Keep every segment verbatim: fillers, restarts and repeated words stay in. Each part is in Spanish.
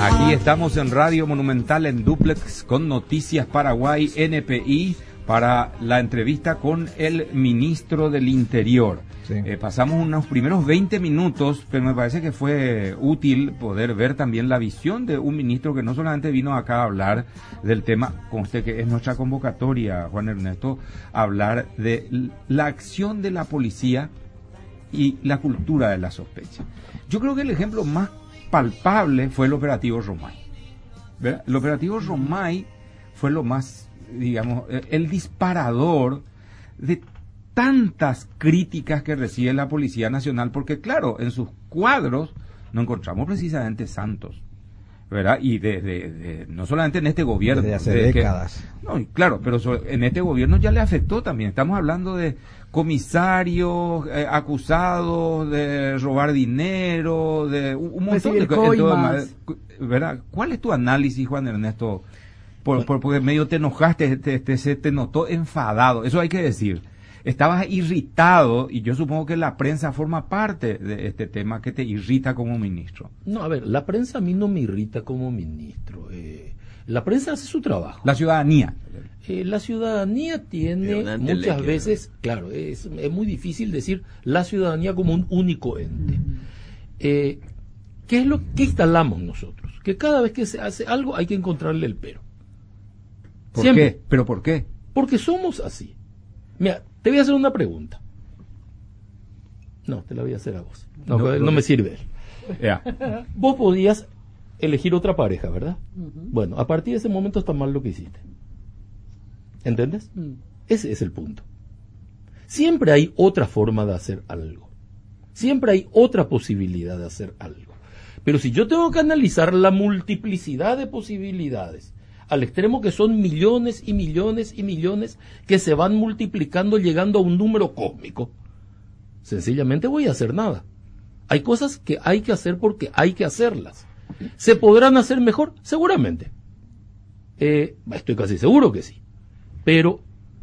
Aquí estamos en Radio Monumental en Duplex con Noticias Paraguay N P I para la entrevista con el ministro del Interior. Sí. Eh, pasamos unos primeros veinte minutos, pero me parece que fue útil poder ver también la visión de un ministro que no solamente vino acá a hablar del tema, conste que es nuestra convocatoria, Juan Ernesto, hablar de la acción de la policía y la cultura de la sospecha. Yo creo que el ejemplo más palpable fue el operativo Romay. ¿Verdad? El operativo Romay fue lo más, digamos, el disparador de tantas críticas que recibe la Policía Nacional, porque claro, en sus cuadros no encontramos precisamente santos, ¿verdad? Y de, de, de no solamente en este gobierno. Desde hace de décadas. Que, no, claro, pero so, en este gobierno ya le afectó también. Estamos hablando de comisarios eh, acusados de robar dinero, de un, un montón de cosas, ¿verdad? ¿Cuál es tu análisis, Juan Ernesto? Por, por, porque medio te enojaste, te, te, se te notó enfadado, eso hay que decir. Estabas irritado y yo supongo que la prensa forma parte de este tema que te irrita como ministro. No, a ver, la prensa a mí no me irrita como ministro. Eh, la prensa hace su trabajo. La ciudadanía. Eh, la ciudadanía tiene muchas veces, claro, es, es muy difícil decir la ciudadanía como un único ente. Eh, ¿Qué es lo que instalamos nosotros? Que cada vez que se hace algo hay que encontrarle el pero. ¿Por Siempre. qué? ¿Pero por qué? Porque somos así. Mira, te voy a hacer una pregunta. No, te la voy a hacer a vos. No, no, no me sirve. Yeah. Vos podías elegir otra pareja, ¿verdad? Uh-huh. Bueno, a partir de ese momento está mal lo que hiciste. ¿Entendés? Uh-huh. Ese es el punto. Siempre hay otra forma de hacer algo. Siempre hay otra posibilidad de hacer algo. Pero si yo tengo que analizar la multiplicidad de posibilidades, al extremo que son millones y millones y millones que se van multiplicando llegando a un número cósmico, sencillamente voy a hacer nada. Hay cosas que hay que hacer porque hay que hacerlas. ¿Se podrán hacer mejor? Seguramente. Eh, estoy casi seguro que sí. Pero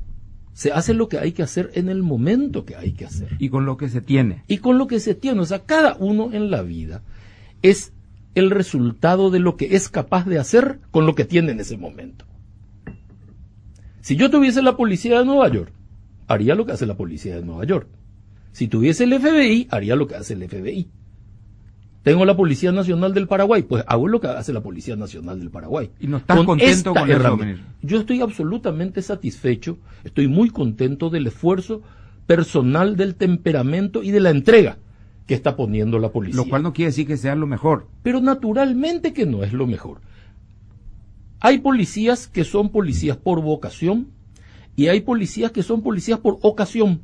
se hace lo que hay que hacer en el momento que hay que hacer. Y con lo que se tiene. Y con lo que se tiene. O sea, cada uno en la vida es el resultado de lo que es capaz de hacer con lo que tiene en ese momento. Si yo tuviese la policía de Nueva York, haría lo que hace la policía de Nueva York. Si tuviese el F B I, haría lo que hace el F B I. Tengo la Policía Nacional del Paraguay, pues hago lo que hace la Policía Nacional del Paraguay. ¿Y no estás con contento con eso? Yo estoy absolutamente satisfecho, estoy muy contento del esfuerzo personal, del temperamento y de la entrega que está poniendo la policía. Lo cual no quiere decir que sea lo mejor. Pero naturalmente que no es lo mejor. Hay policías que son policías por vocación y hay policías que son policías por ocasión.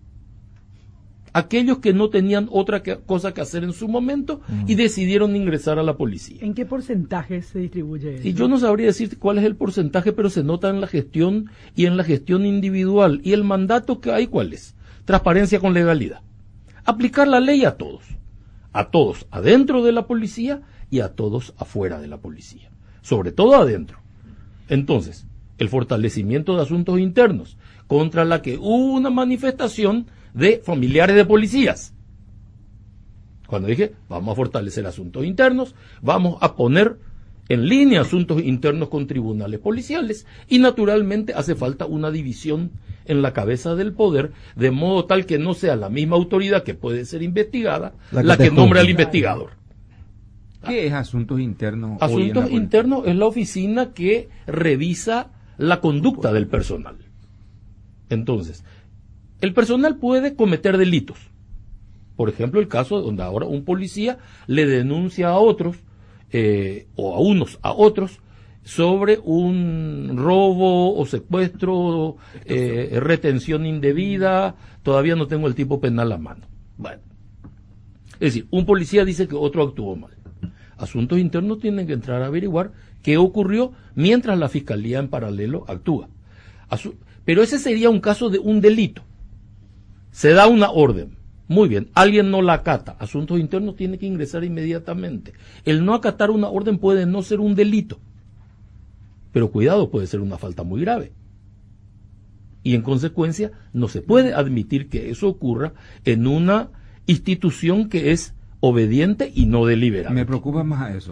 Aquellos que no tenían otra que, cosa que hacer en su momento uh-huh. y decidieron ingresar a la policía. ¿En qué porcentaje se distribuye eso? Y yo no sabría decir cuál es el porcentaje, pero se nota en la gestión y en la gestión individual. ¿Y el mandato que hay cuál es? Transparencia con legalidad. Aplicar la ley a todos, a todos adentro de la policía y a todos afuera de la policía, sobre todo adentro. Entonces, el fortalecimiento de asuntos internos, contra la que hubo una manifestación de familiares de policías. Cuando dije, vamos a fortalecer asuntos internos, vamos a poner en línea asuntos internos con tribunales policiales y naturalmente hace falta una división en la cabeza del poder, de modo tal que no sea la misma autoridad que puede ser investigada la que, la que nombra al investigador. ¿Qué es asuntos internos? Asuntos internos es la oficina que revisa la conducta del personal. Entonces, el personal puede cometer delitos. Por ejemplo, el caso donde ahora un policía le denuncia a otros, eh, o a unos a otros, sobre un robo o secuestro, eh, retención indebida, todavía no tengo el tipo penal a mano. Bueno, es decir, un policía dice que otro actuó mal. Asuntos internos tienen que entrar a averiguar qué ocurrió mientras la fiscalía en paralelo actúa. Asu- Pero ese sería un caso de un delito. Se da una orden. Muy bien, alguien no la acata. Asuntos internos tiene que ingresar inmediatamente. El no acatar una orden puede no ser un delito. Pero cuidado, puede ser una falta muy grave. Y en consecuencia, no se puede admitir que eso ocurra en una institución que es obediente y no deliberante. Me preocupa más a eso.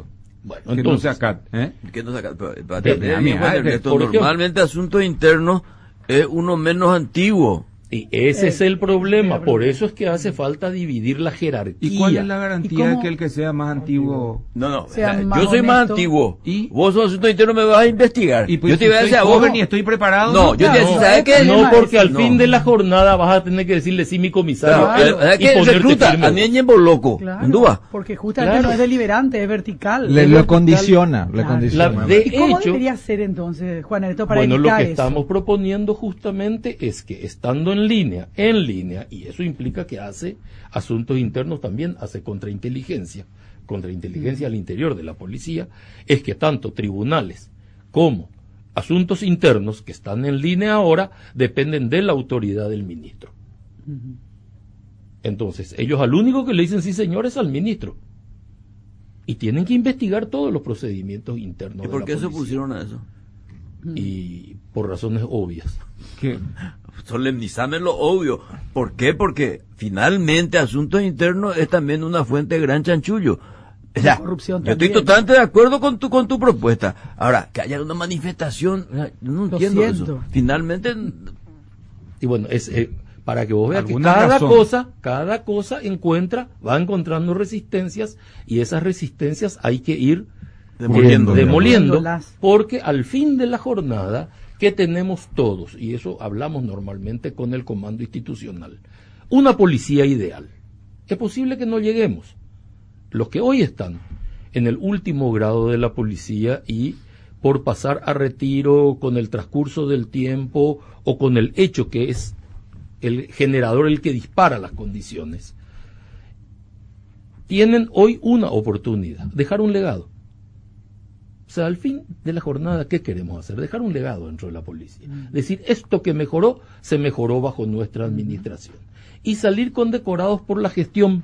Bueno, que entonces, no se acata, ¿eh? Que no se acata, pero, pero, Pero, pero, mira, bueno, mira, esto, por ejemplo- normalmente asuntos internos es uno menos antiguo. y ese Eh, es el problema, el por problema. eso es que hace falta dividir la jerarquía. ¿Y cuál es la ¿Y garantía cómo- de que el que sea más antiguo? No, no, Sea yo más soy más honesto. antiguo. ¿Y? Vos sos asuntos internos, me vas a investigar. Y pues, yo te iba a soy decir a joven vos. y estoy preparado. No, yo te iba a decir, No, ¿sabes qué? No, problema porque es- al no. fin de la jornada vas a tener que decirle sí, mi comisario. Claro, Claro. ¿sabes y qué? ponerte Recluta firme. a Ñeñembo loco, Claro, en duda. porque justamente Claro. no es deliberante, es vertical. Le Es lo vertical. condiciona, le Claro. condiciona. La- de ¿Y cómo hecho, debería ser entonces, Juan Ernesto, para bueno, lo evitar que eso? estamos proponiendo justamente es que estando en línea, en línea, y eso implica que hace asuntos internos también, hace contrainteligencia, contrainteligencia al interior de la policía, es que tanto tribunales como asuntos internos que están en línea ahora dependen de la autoridad del ministro. Ujú. Entonces, ellos al único que le dicen sí señor es al ministro. Y tienen que investigar todos los procedimientos internos ¿Y de por la qué se policía. pusieron a eso? Y por razones obvias. Que Solemnizame lo obvio. ¿Por qué? Porque finalmente asuntos internos es también una fuente de gran chanchullo. O sea, Corrupción yo estoy también. totalmente de acuerdo con tu con tu propuesta. Ahora, que haya una manifestación, o sea, yo no Lo entiendo siento. eso. Finalmente, Y bueno, es eh, para que vos veas que Alguna cada razón. cosa, cada cosa encuentra, va encontrando resistencias y esas resistencias hay que ir Demoliendo. eh, demoliendo, Demoliéndolas. porque al fin de la jornada que tenemos todos, y eso hablamos normalmente con el comando institucional, una policía ideal. Es posible que no lleguemos. Los que hoy están en el último grado de la policía y por pasar a retiro con el transcurso del tiempo o con el hecho que es el generador el que dispara las condiciones, tienen hoy una oportunidad, dejar un legado. O sea, al fin de la jornada, ¿qué queremos hacer? Dejar un legado dentro de la policía. Decir, esto que mejoró, se mejoró bajo nuestra administración. Y salir condecorados por la gestión.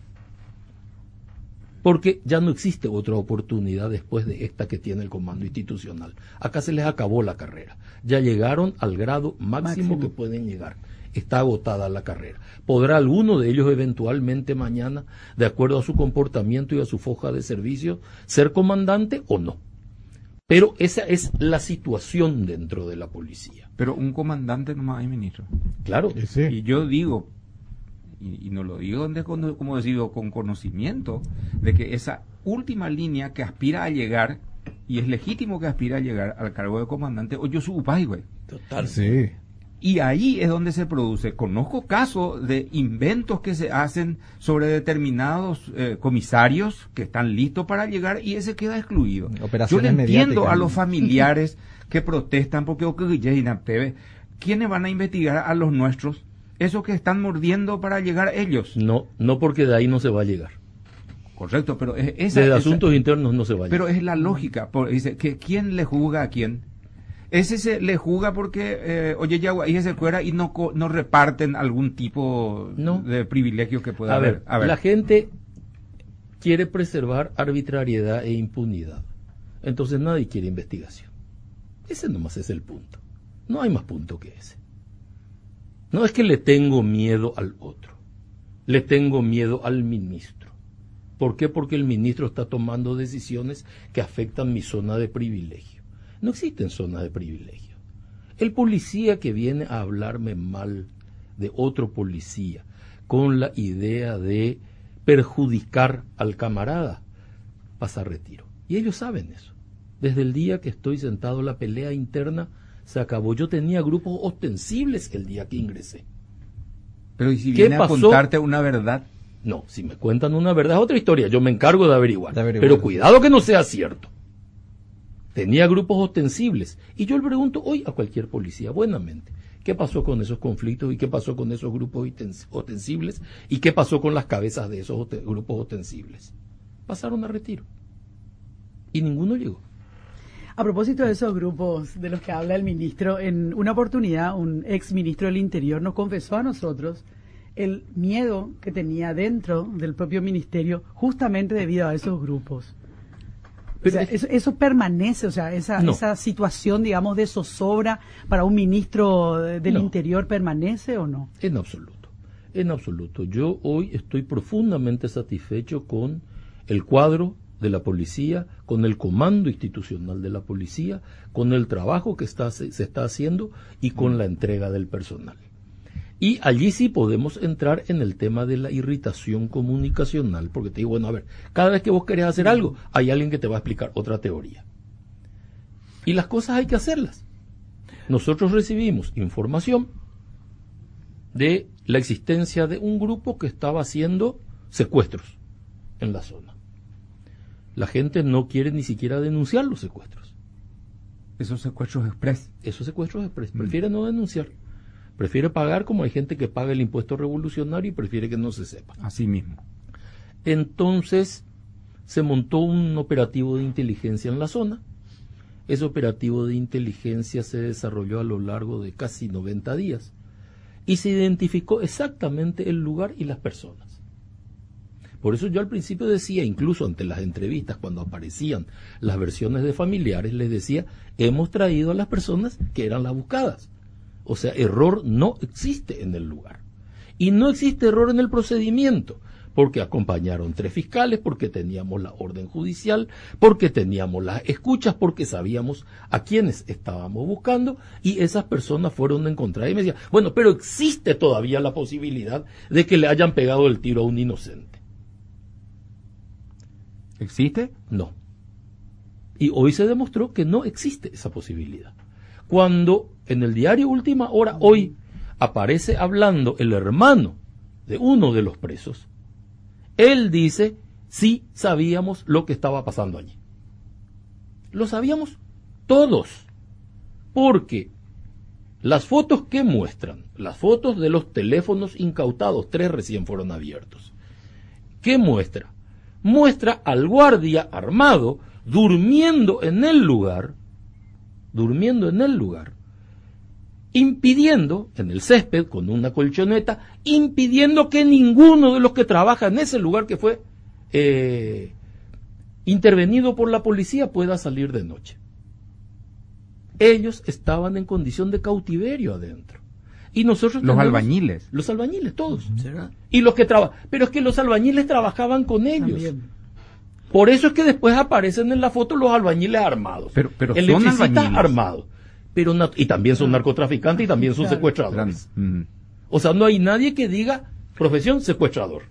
Porque ya no existe otra oportunidad después de esta que tiene el comando institucional. Acá se les acabó la carrera. Ya llegaron al grado máximo, Máximo. que pueden llegar. Está agotada la carrera. ¿Podrá alguno de ellos eventualmente mañana, de acuerdo a su comportamiento y a su foja de servicio, ser comandante o no? Pero esa es la situación dentro de la policía. pero un comandante nomás hay, ministro. Claro. Y sí. Y yo digo, y, y no lo digo de, con- como decido, con conocimiento, de que esa última línea que aspira a llegar, y es legítimo que aspira a llegar al cargo de comandante, o yo subo pay, güey. Total. Sí. Y ahí es donde se produce. Conozco casos de inventos que se hacen sobre determinados eh, comisarios que están listos para llegar y ese queda excluido. Operaciones Yo le entiendo mediáticas. a los familiares que protestan porque ¿quiénes van a investigar a los nuestros? Esos que están mordiendo para llegar ellos. No, no porque de ahí no se va a llegar. Correcto, pero es, esa, De esa- asuntos internos no se va a llegar. pero es la lógica. Por- dice que quién le juzga a quién. Ese se le juzga porque, eh, oye, ya ahí se fuera y no, co- no reparten algún tipo No. de privilegio que pueda a haber. ver, A ver, la gente quiere preservar arbitrariedad e impunidad. Entonces nadie quiere investigación. Ese nomás es el punto. No hay más punto que ese. No es que le tengo miedo al otro. Le tengo miedo al ministro. ¿Por qué? Porque el ministro está tomando decisiones que afectan mi zona de privilegio. No existen zonas de privilegio. El policía que viene a hablarme mal de otro policía con la idea de perjudicar al camarada, pasa a retiro. Y ellos saben eso. Desde el día que estoy sentado, la pelea interna se acabó. Yo tenía grupos ostensibles el día que ingresé. pero ¿y si ¿qué viene a pasó? contarte una verdad? No, si me cuentan una verdad es otra historia. Yo me encargo de averiguar. De averiguar. Pero cuidado que no sea cierto. Tenía grupos ostensibles. Y yo le pregunto hoy a cualquier policía, buenamente, ¿qué pasó con esos conflictos y qué pasó con esos grupos osten- ostensibles? ¿Y qué pasó con las cabezas de esos ote- grupos ostensibles? Pasaron a retiro. Y ninguno llegó. A propósito de esos grupos de los que habla el ministro, en una oportunidad un ex ministro del Interior nos confesó a nosotros el miedo que tenía dentro del propio ministerio justamente debido a esos grupos. Pero o sea, es- eso, eso permanece, o sea, esa, No. esa situación, digamos, de zozobra para un ministro de- del No. Interior, ¿permanece o no? En absoluto, en absoluto. Yo hoy estoy profundamente satisfecho con el cuadro de la policía, con el comando institucional de la policía, con el trabajo que está, se, se está haciendo y con la entrega del personal. Y allí sí podemos entrar en el tema de la irritación comunicacional, porque te digo, bueno, a ver, cada vez que vos querés hacer algo, hay alguien que te va a explicar otra teoría. Y las cosas hay que hacerlas. Nosotros recibimos información de la existencia de un grupo que estaba haciendo secuestros en la zona. La gente no quiere ni siquiera denunciar los secuestros. Esos secuestros express. Esos secuestros express. Prefiere no denunciar. Prefiere pagar como hay gente que paga el impuesto revolucionario y prefiere que no se sepa. Así mismo. Entonces se montó un operativo de inteligencia en la zona. Ese operativo de inteligencia se desarrolló a lo largo de casi noventa días y se identificó exactamente el lugar y las personas. Por eso yo al principio decía, incluso ante las entrevistas, cuando aparecían las versiones de familiares, les decía, hemos traído a las personas que eran las buscadas. O sea, error no existe en el lugar. Y no existe error en el procedimiento, porque acompañaron tres fiscales, porque teníamos la orden judicial, porque teníamos las escuchas, porque sabíamos a quiénes estábamos buscando, y esas personas fueron encontradas. Y me decían, bueno, pero existe todavía la posibilidad de que le hayan pegado el tiro a un inocente. ¿Existe? No. Y hoy se demostró que no existe esa posibilidad. Cuando en el diario Última Hora, hoy, aparece hablando el hermano de uno de los presos, él dice, sí sabíamos lo que estaba pasando allí. Lo sabíamos todos. Porque las fotos que muestran, las fotos de los teléfonos incautados, tres recién fueron abiertos. ¿Qué muestra? Muestra al guardia armado durmiendo en el lugar, durmiendo en el lugar, impidiendo, en el césped, con una colchoneta, impidiendo que ninguno de los que trabaja en ese lugar que fue eh, intervenido por la policía pueda salir de noche. Ellos estaban en condición de cautiverio adentro. Y nosotros los tenemos, albañiles. Los albañiles, todos. ¿Será? Y los que trabajan. Pero es que los albañiles trabajaban con ellos. También. Por eso es que después aparecen en la foto los albañiles armados. Pero, pero el son electricista albañiles. armado. Pero nat- y también son narcotraficantes y también son Claro. secuestradores. Mm. O sea, no hay nadie que diga profesión secuestrador.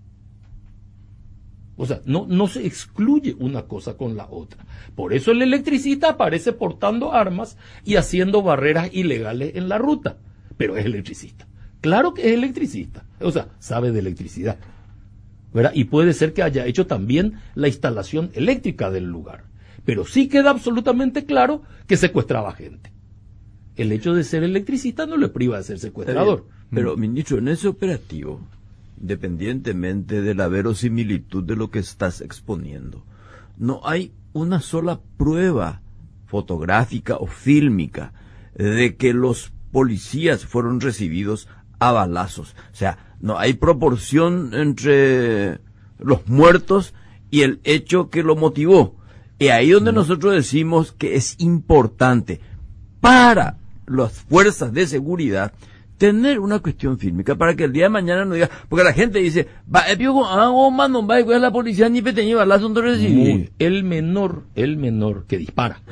O sea, no, no se excluye una cosa con la otra. Por eso el electricista aparece portando armas y haciendo barreras ilegales en la ruta. Pero es electricista. Claro que es electricista. O sea, sabe de electricidad. ¿Verdad? Y puede ser que haya hecho también la instalación eléctrica del lugar. Pero sí queda absolutamente claro que secuestraba gente. El hecho de ser electricista no le priva de ser secuestrador. Pero, ministro, en ese operativo, independientemente de la verosimilitud de lo que estás exponiendo, no hay una sola prueba fotográfica o fílmica de que los policías fueron recibidos a balazos. O sea, no hay proporción entre los muertos y el hecho que lo motivó. Y ahí donde nosotros decimos que es importante para las fuerzas de seguridad tener una cuestión fílmica para que el día de mañana no diga, porque la gente dice, va, el piojo, ah, oh, mano, va, a la policía ni peteño balazo no recibí. El menor, el menor que dispara.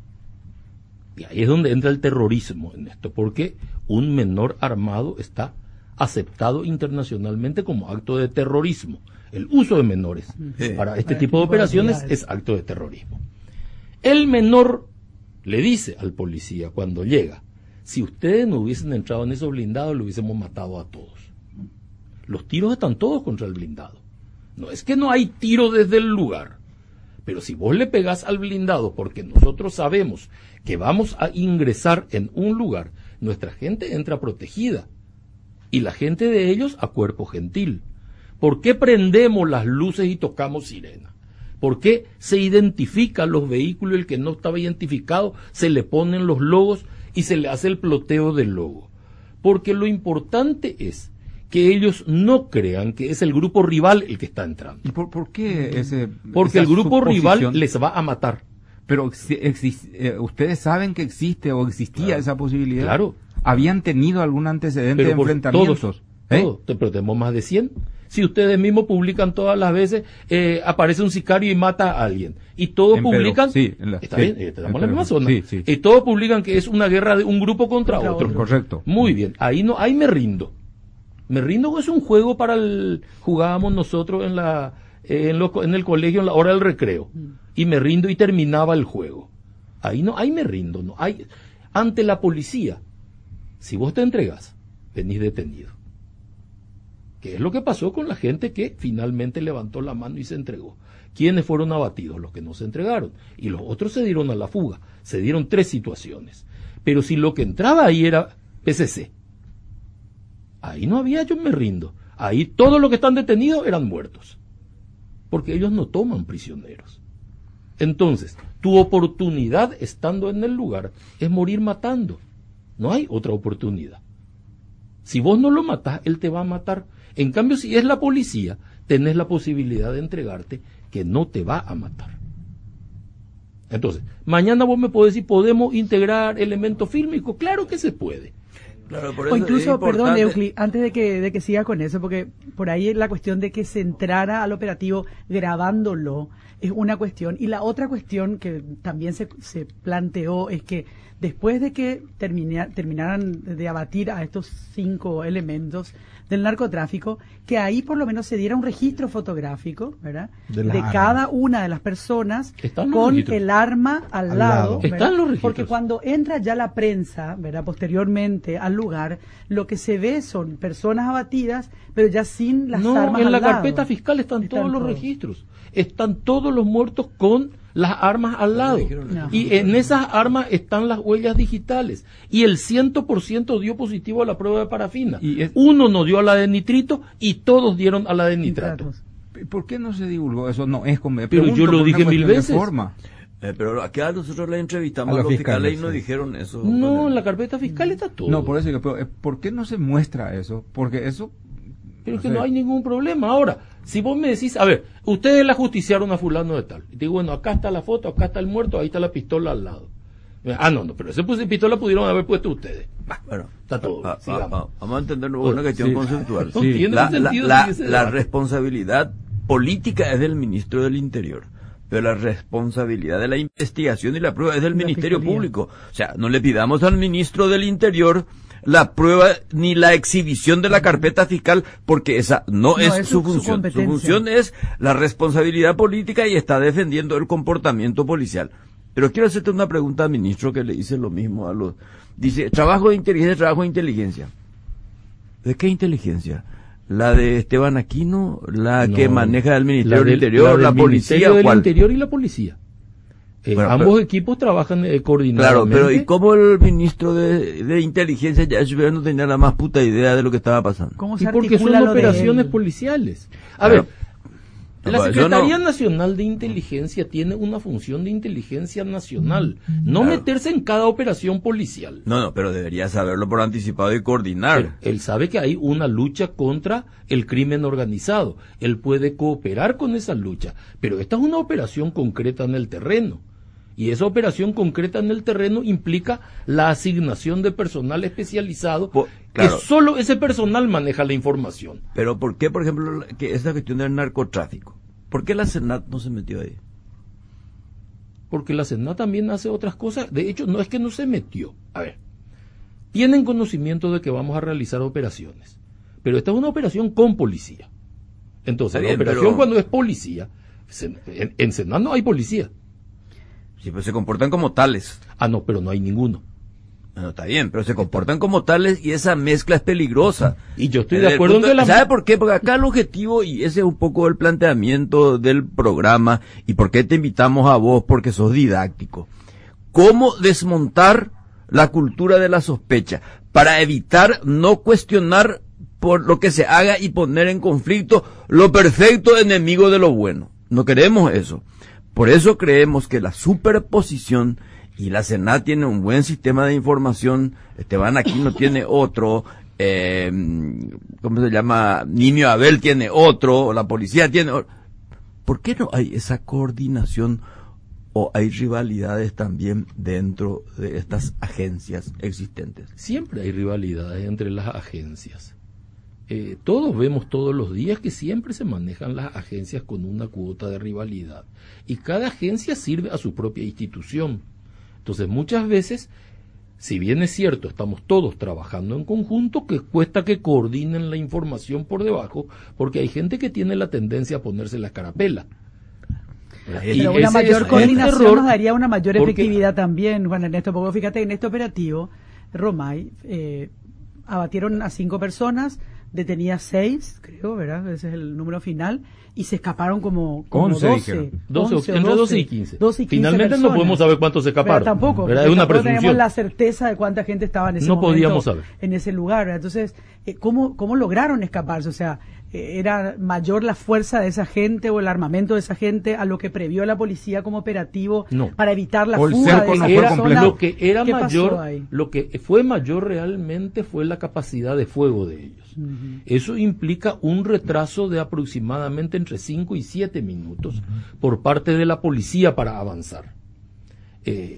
Y ahí es donde entra el terrorismo en esto, porque un menor armado está aceptado internacionalmente como acto de terrorismo. El uso de menores Sí. para este Para tipo de tipo de operaciones actividades. es acto de terrorismo. El menor le dice al policía cuando llega, si ustedes no hubiesen entrado en esos blindados, lo hubiésemos matado a todos. Los tiros están todos contra el blindado. No es que no hay tiro desde el lugar, pero si vos le pegás al blindado porque nosotros sabemos que vamos a ingresar en un lugar, nuestra gente entra protegida y la gente de ellos a cuerpo gentil. ¿Por qué prendemos las luces y tocamos sirena? ¿Por qué se identifican los vehículos y el que no estaba identificado se le ponen los logos y se le hace el ploteo del logo? Porque lo importante es que ellos no crean que es el grupo rival el que está entrando. ¿Y por, por qué ese Porque esa el grupo suposición? rival les va a matar. Pero exi- exis- eh, ustedes saben que existe o existía Claro. esa posibilidad. Claro. ¿Habían tenido algún antecedente de Pero por enfrentamientos? todos, ¿Eh? todos. Te- pero tenemos más de cien. si ustedes mismos publican todas las veces, eh, aparece un sicario y mata a alguien. Y todos En publican, Perú, sí, en la- está sí, bien, eh, estamos en la en misma Perú, zona, sí, sí. y todos publican que es una guerra de un grupo contra, Contra otro. otro. Correcto. Muy bien, ahí no, ahí me rindo. Me rindo, es un juego para el, jugábamos nosotros en la, eh, en, lo- en el colegio en la hora del recreo. Y me rindo y terminaba el juego. Ahí no, ahí me rindo, no. Hay, ante la policía, si vos te entregas, venís detenido. ¿Qué es lo que pasó con la gente que finalmente levantó la mano y se entregó? ¿Quiénes fueron abatidos? Los que no se entregaron. Y los otros se dieron a la fuga. Se dieron tres situaciones. Pero si lo que entraba ahí era P C C, ahí no había yo me rindo. Ahí todos los que están detenidos eran muertos. Porque ellos no toman prisioneros. Entonces, tu oportunidad estando en el lugar es morir matando. No hay otra oportunidad. Si vos no lo matás, él te va a matar. En cambio, si es la policía, tenés la posibilidad de entregarte que no te va a matar. Entonces, mañana vos me podés decir, ¿podemos integrar elementos fílmicos? Claro que se puede. Claro, por O eso incluso, es perdón, importante- Euclid, antes de que, de que siga con eso, porque por ahí la cuestión de que se entrara al operativo grabándolo es una cuestión. Y la otra cuestión que también se, se planteó es que después de que termina- terminaran de abatir a estos cinco elementos del narcotráfico, que ahí por lo menos se diera un registro fotográfico, ¿verdad? De De, las armas. cada una de las personas Están los con registros. el arma al, Al lado. lado. ¿verdad? Están los registros. Porque cuando entra ya la prensa, ¿verdad? Posteriormente al lugar, lo que se ve son personas abatidas, pero ya sin las no, armas en al la lado. carpeta fiscal están, Están todos los todos. registros. Están todos los muertos con las armas al lado. No. Y en esas armas están las huellas digitales. Y el cien por ciento dio positivo a la prueba de parafina. Y es- Uno no dio a la de nitrito y todos dieron a la de nitrato. Nitratos. ¿Por qué no se divulgó? Eso no es como... Pero yo lo dije mil veces. Forma. Eh, pero acá nosotros le entrevistamos A a los los fiscales y fiscales, nos sí. dijeron eso. No, Bueno, en la carpeta fiscal está todo. No, por eso digo, pero, eh, ¿por qué no se muestra eso? Porque eso... Pero es que sé. no hay ningún problema. Ahora, si vos me decís, a ver, ustedes la justiciaron a fulano de tal. Y te digo, bueno, acá está la foto, acá está el muerto, ahí está la pistola al lado. Ah, no, no, pero esa pues, pistola pudieron haber puesto ustedes. Bah, Bueno, está todo. a- a- sigamos. a- vamos a entender una cuestión Sí. conceptual. No tiene La, sentido la- seguir ese la debate. responsabilidad política es del ministro del Interior, pero la responsabilidad de la investigación y la prueba es del La Ministerio Fiscalía. Público. O sea, no le pidamos al ministro del Interior la prueba ni la exhibición de la carpeta fiscal, porque esa no, No, es, es su, su- su función. Su competencia. función es la responsabilidad política y está defendiendo el comportamiento policial. Pero quiero hacerte una pregunta al ministro que le hice lo mismo a los... Dice, trabajo de inteligencia, trabajo de inteligencia. ¿De qué inteligencia? ¿La de Esteban Aquino? ¿La No, que maneja el Ministerio la del del- Interior? del ¿La, policía? Ministerio del ¿Cuál? Interior y la policía. Eh, Bueno, ambos pero- equipos trabajan eh, Claro, coordinadamente. pero ¿y cómo el ministro de, de inteligencia ya no tenía la más puta idea de lo que estaba pasando? ¿Cómo Y se porque son articula lo de operaciones él? policiales. A Claro. ver, No, la pues, yo Secretaría no- Nacional de Inteligencia tiene una función de inteligencia nacional, no Claro. meterse en cada operación policial. No, no, pero debería saberlo por anticipado y Pero coordinar. él sabe que hay una lucha contra el crimen organizado. Él puede cooperar con esa lucha, pero esta es una operación concreta en el terreno. Y esa operación concreta en el terreno implica la asignación de personal especializado, Po- claro. que solo ese personal maneja la información. Pero ¿por qué, por ejemplo, que esta cuestión del narcotráfico? ¿Por qué la Senat no se metió ahí? Porque la SENA también hace otras cosas. De hecho, no es que no se metió. A ver, tienen conocimiento de que vamos a realizar operaciones, pero esta es una operación con policía. Entonces, Está la bien, operación pero- cuando es policía, se- en, en SENA no hay policía. Sí, pues se comportan como tales. Ah, no, pero no hay ninguno. Bueno, está bien, pero se comportan como tales y esa mezcla es peligrosa. Y yo estoy Desde de el acuerdo en punto- que la... ¿Sabe por qué? Porque acá el objetivo, y ese es un poco el planteamiento del programa, y por qué te invitamos a vos, porque sos didáctico. ¿Cómo desmontar la cultura de la sospecha para evitar no cuestionar por lo que se haga y poner en conflicto lo perfecto enemigo de lo bueno? No queremos eso. Por eso creemos que la superposición, y la Senat tiene un buen sistema de información, Esteban Aquino tiene otro, eh, ¿cómo se llama? Niño Abel tiene otro, o la policía tiene otro. ¿Por qué no hay esa coordinación o hay rivalidades también dentro de estas agencias existentes? Siempre hay rivalidades entre las agencias. Eh, todos vemos todos los días que siempre se manejan las agencias con una cuota de rivalidad y cada agencia sirve a su propia institución. Entonces muchas veces, si bien es cierto, estamos todos trabajando en conjunto, que cuesta que coordinen la información por debajo, porque hay gente que tiene la tendencia a ponerse la carapela. Pero una mayor coordinación nos daría una mayor efectividad también, Juan Ernesto, porque fíjate, en este operativo, Romay, eh, abatieron a cinco personas, detenía seis, creo, ¿verdad? Ese es el número final, y se escaparon como, como once, doce, doce, once, entre doce y quince. Finalmente personas. No podemos saber cuántos se escaparon. Pero tampoco, ¿verdad? Es una tampoco presunción. tenemos la certeza de cuánta gente estaba en ese no momento podíamos saber. En ese lugar, ¿verdad? Entonces, eh, ¿cómo, ¿cómo lograron escaparse? O sea, eh, ¿era mayor la fuerza de esa gente o el armamento de esa gente a lo que previó la policía como operativo no. para evitar la o el fuga cerco de no esa fue persona? completo. Lo que era ¿Qué mayor, pasó ahí? lo que fue mayor realmente fue la capacidad de fuego de ellos. Uh-huh. Eso implica un retraso de aproximadamente entre cinco y siete minutos uh-huh. por parte de la policía para avanzar. Eh,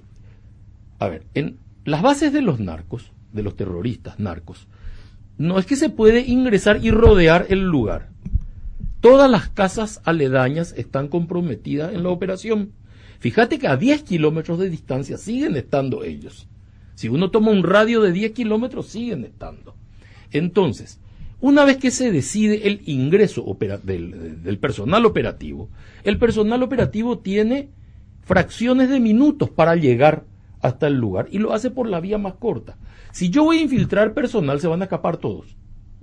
a ver, en las bases de los narcos, de los terroristas narcos, no es que se puede ingresar y rodear el lugar. Todas las casas aledañas están comprometidas en la operación. Fíjate que a diez kilómetros de distancia siguen estando ellos. Si uno toma un radio de diez kilómetros, siguen estando. Entonces, una vez que se decide el ingreso opera- del, del personal operativo, el personal operativo tiene fracciones de minutos para llegar hasta el lugar y lo hace por la vía más corta. Si yo voy a infiltrar personal, se van a escapar todos.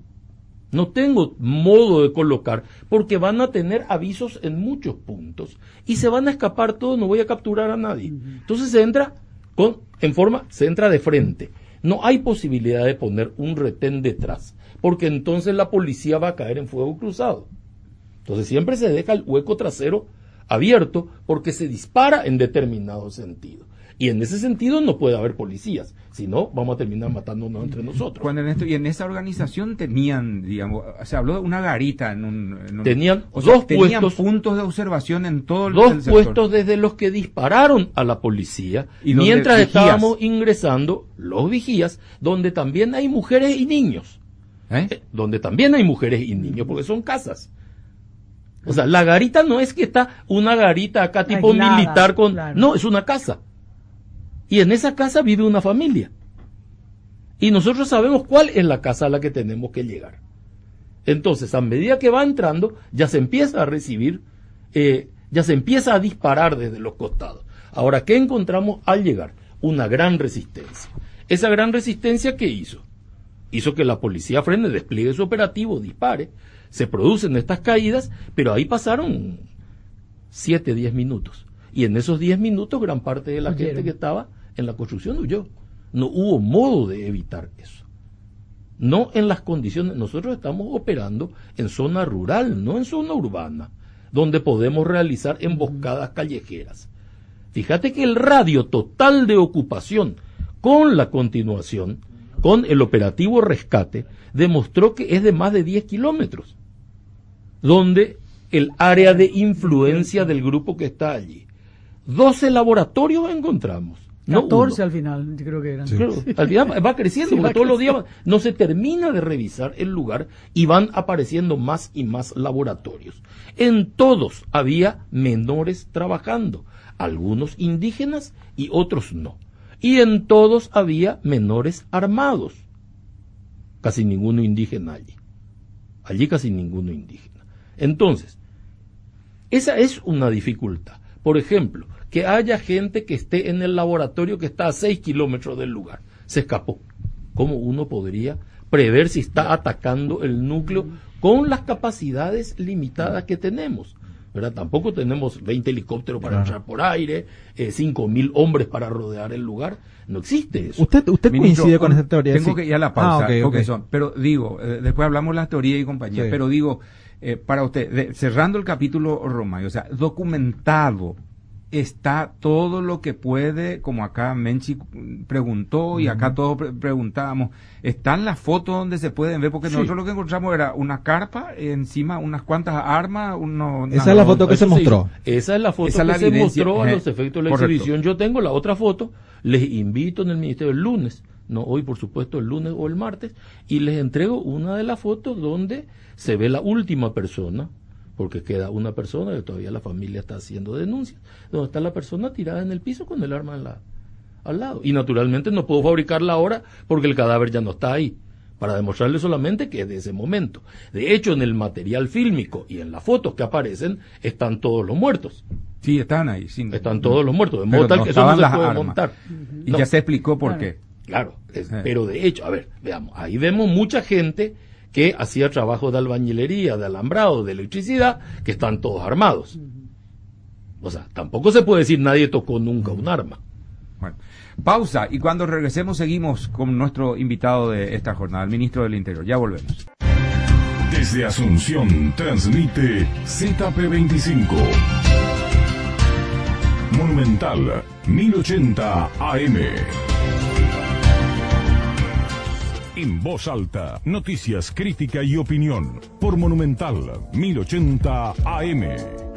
No tengo modo de colocar porque van a tener avisos en muchos puntos y se van a escapar todos, no voy a capturar a nadie. Entonces se entra con, en forma, se entra de frente. No hay posibilidad de poner un retén detrás, porque entonces la policía va a caer en fuego cruzado. Entonces siempre se deja el hueco trasero abierto porque se dispara en determinado sentido. Y en ese sentido no puede haber policías, si no vamos a terminar matándonos entre nosotros. Juan Ernesto, y en esa organización tenían, digamos, se habló de una garita en un... En un tenían o sea, dos tenían puestos, puntos de observación en todo el, dos el sector. puestos desde los que dispararon a la policía, ¿Y mientras vigías? Estábamos ingresando los vigías, donde también hay mujeres y niños. ¿Eh? Eh, donde también hay mujeres y niños, porque son casas. O sea, la garita no es que está una garita acá tipo Aislada, militar con... claro. No, es una casa. Y en esa casa vive una familia. Y nosotros sabemos cuál es la casa a la que tenemos que llegar. Entonces, a medida que va entrando, ya se empieza a recibir, eh, ya se empieza a disparar desde los costados. Ahora, ¿qué encontramos al llegar? Una gran resistencia. Esa gran resistencia, ¿qué hizo? Hizo que la policía frene, despliegue su operativo, dispare. Se producen estas caídas, pero ahí pasaron siete, diez minutos. Y en esos diez minutos, gran parte de la Huyeron. gente que estaba en la construcción huyó. No hubo modo de evitar eso. No en las condiciones. Nosotros estamos operando en zona rural, no en zona urbana, donde podemos realizar emboscadas callejeras. Fíjate que el radio total de ocupación con la continuación, con el operativo rescate, demostró que es de más de diez kilómetros, donde el área de influencia del grupo que está allí. doce laboratorios encontramos. No catorce uno. al final, yo creo que eran. Claro, al final va creciendo, Sí, porque va todos los días creciendo. va- no se termina de revisar el lugar y van apareciendo más y más laboratorios. En todos había menores trabajando, algunos indígenas y otros no. Y en todos había menores armados. Casi ninguno indígena allí. Allí casi ninguno indígena. Entonces, esa es una dificultad. Por ejemplo, que haya gente que esté en el laboratorio que está a seis kilómetros del lugar. Se escapó. ¿Cómo uno podría prever si está atacando el núcleo con las capacidades limitadas que tenemos? ¿Verdad? Tampoco tenemos veinte helicópteros para Claro. entrar por aire, eh, cinco mil hombres para rodear el lugar. No existe eso. ¿Usted, usted Ministro, coincide con un- esa teoría? Tengo Sí. que ir a la pausa, Ah, ok, porque ok. son- pero digo, eh, después hablamos de la teoría y compañía, Sí. pero digo, eh, para usted, de- cerrando el capítulo Romay, o sea, documentado está todo lo que puede, como acá Menchi preguntó y acá todos pre- preguntábamos, están las fotos donde se pueden ver, porque Sí. nosotros lo que encontramos era una carpa, encima unas cuantas armas, uno, Esa es la foto que Eso se mostró. Esa es la foto Esa es que la se evidencia. mostró a Eh, los efectos de la correcto. exhibición. Yo tengo la otra foto. Les invito en el ministerio el lunes. no hoy por supuesto el lunes o el martes, y les entrego una de las fotos donde se ve la última persona, porque queda una persona que todavía la familia está haciendo denuncias, donde está la persona tirada en el piso con el arma en la, al lado. Y naturalmente no puedo fabricarla ahora porque el cadáver ya no está ahí, para demostrarle solamente que es de ese momento. De hecho, en el material fílmico y en las fotos que aparecen están todos los muertos. Sí, están ahí. Sí. Están todos los muertos, de modo tal no que eso no se puede armas. montar. Uh-huh. Y no. ya se explicó por claro. qué. Claro, es, eh. pero de hecho, a ver, veamos, ahí vemos mucha gente que hacía trabajo de albañilería, de alambrado, de electricidad, que están todos armados. O sea, tampoco se puede decir nadie tocó nunca un arma. Bueno, pausa, y cuando regresemos seguimos con nuestro invitado de esta jornada, el ministro del Interior. Ya volvemos. Desde Asunción transmite Z P veinticinco. Monumental mil ochenta A M. En voz alta, noticias, crítica y opinión por Monumental mil ochenta A M.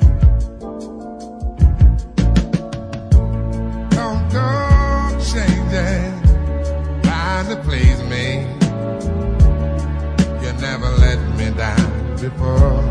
Don't go changing, trying to please me. You never let me down before.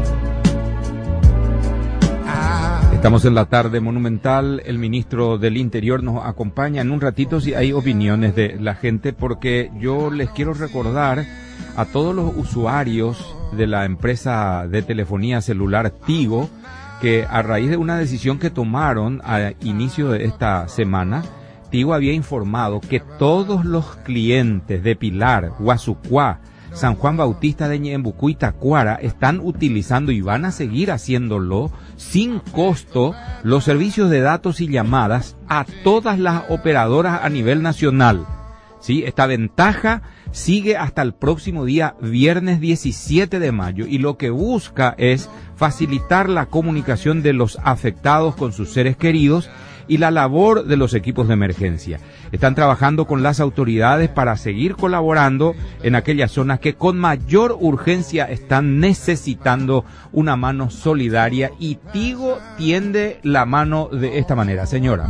Estamos en la tarde monumental, el ministro del Interior nos acompaña en un ratito si hay opiniones de la gente, porque yo les quiero recordar a todos los usuarios de la empresa de telefonía celular Tigo que a raíz de una decisión que tomaron a inicio de esta semana, Tigo había informado que todos los clientes de Pilar, Guasucuá, San Juan Bautista de Ñembucú y Tacuara están utilizando y van a seguir haciéndolo sin costo los servicios de datos y llamadas a todas las operadoras a nivel nacional. ¿Sí? Esta ventaja sigue hasta el próximo día viernes diecisiete de mayo y lo que busca es facilitar la comunicación de los afectados con sus seres queridos y la labor de los equipos de emergencia. Están trabajando con las autoridades para seguir colaborando en aquellas zonas que con mayor urgencia están necesitando una mano solidaria, y Tigo tiende la mano de esta manera. Señora.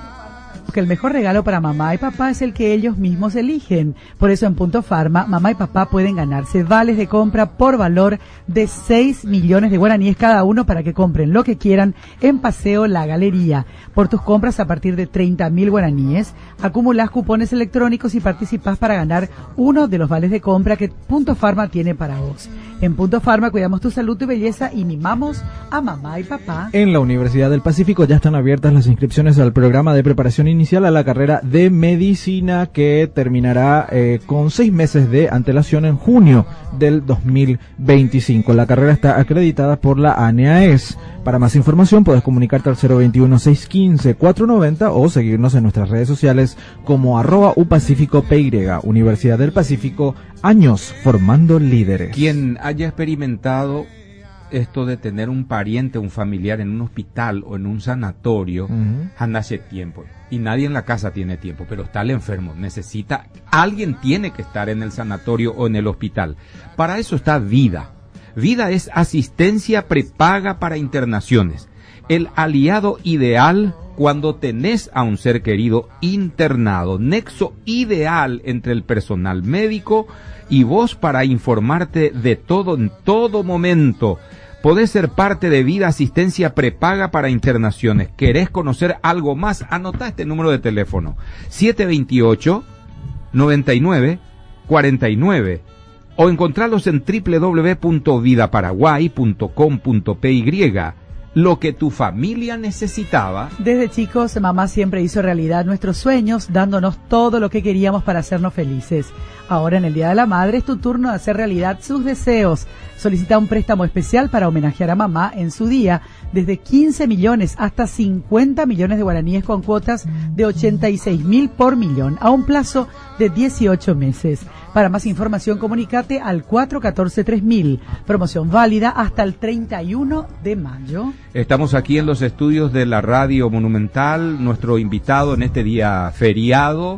Que el mejor regalo para mamá y papá es el que ellos mismos eligen. Por eso en Punto Farma, mamá y papá pueden ganarse vales de compra por valor de seis millones de guaraníes cada uno para que compren lo que quieran en Paseo La Galería. Por tus compras a partir de treinta mil guaraníes, acumulás cupones electrónicos y participás para ganar uno de los vales de compra que Punto Farma tiene para vos. En Punto Farma cuidamos tu salud y belleza y mimamos a mamá y papá. En la Universidad del Pacífico ya están abiertas las inscripciones al programa de preparación inicial a la carrera de medicina, que terminará eh, con seis meses de antelación en junio del dos mil veinticinco. La carrera está acreditada por la A N A E S. Para más información puedes comunicarte al cero veintiuno, seiscientos quince, cuatrocientos noventa o seguirnos en nuestras redes sociales como arroba upacífico py. Universidad del Pacífico, años formando líderes. Quien haya experimentado esto de tener un pariente, un familiar en un hospital o en un sanatorio, uh-huh. anda hace tiempo. Y nadie en la casa tiene tiempo, pero está el enfermo, necesita, alguien tiene que estar en el sanatorio o en el hospital. Para eso está Vida. Vida es asistencia prepaga para internaciones. El aliado ideal cuando tenés a un ser querido internado. Nexo ideal entre el personal médico y vos para informarte de todo en todo momento. Podés ser parte de Vida Asistencia Prepaga para Internaciones. ¿Querés conocer algo más? Anotá este número de teléfono. siete veintiocho, noventa y nueve, cuarenta y nueve. O encontrarlos en doble u doble u doble u punto vida paraguay punto com punto p y. Lo que tu familia necesitaba. Desde chicos, mamá siempre hizo realidad nuestros sueños, dándonos todo lo que queríamos para hacernos felices. Ahora, en el Día de la Madre, es tu turno de hacer realidad sus deseos. Solicita un préstamo especial para homenajear a mamá en su día, desde quince millones hasta cincuenta millones de guaraníes con cuotas de ochenta y seis mil por millón, a un plazo de dieciocho meses. Para más información, comunícate al cuatro uno cuatro tres mil. Promoción válida hasta el treinta y uno de mayo. Estamos aquí en los estudios de la Radio Monumental. Nuestro invitado en este día feriado